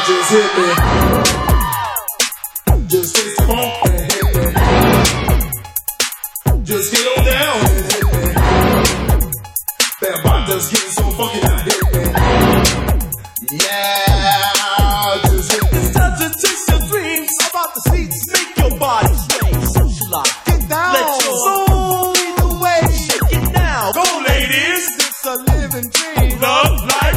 Just hit me. Just take the phone and hit me. Just get on down and hit me. That body just getting so funky now, hit me. Yeah, just hit me. It's time to chase your dreams about the seats, make your body sway. Socialize, get down, let your soul lead the way. Shake it down, Go ladies, it's a living dream. love life.